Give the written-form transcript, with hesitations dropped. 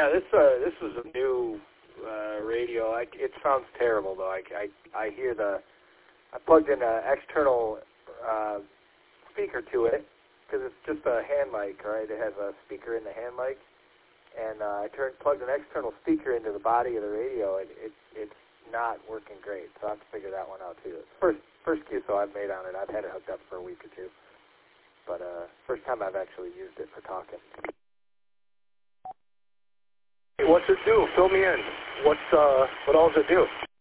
Yeah, this was a new radio. It sounds terrible though. I hear I plugged in an external speaker to it because it's just a hand mic, right? It has a speaker in the hand mic, and I plugged an external speaker into the body of the radio, and it's not working great. So I have to figure that one out too. It's first QSO I've made on it. I've had it hooked up for a week or two, but first time I've actually used it for talking. What's it do? Fill me in. What all does it do?